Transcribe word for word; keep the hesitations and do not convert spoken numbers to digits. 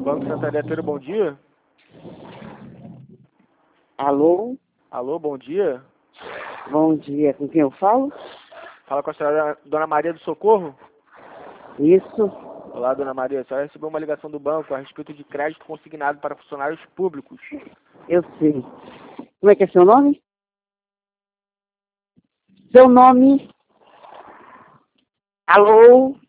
Banco Santander, Pedro, bom dia. Alô? Alô, bom dia. Bom dia, com quem eu falo? Fala com a senhora Dona Maria do Socorro. Isso. Olá, Dona Maria. A senhora recebeu uma ligação do banco a respeito de crédito consignado para funcionários públicos. Eu sei. Como é que é seu nome? Seu nome? Alô?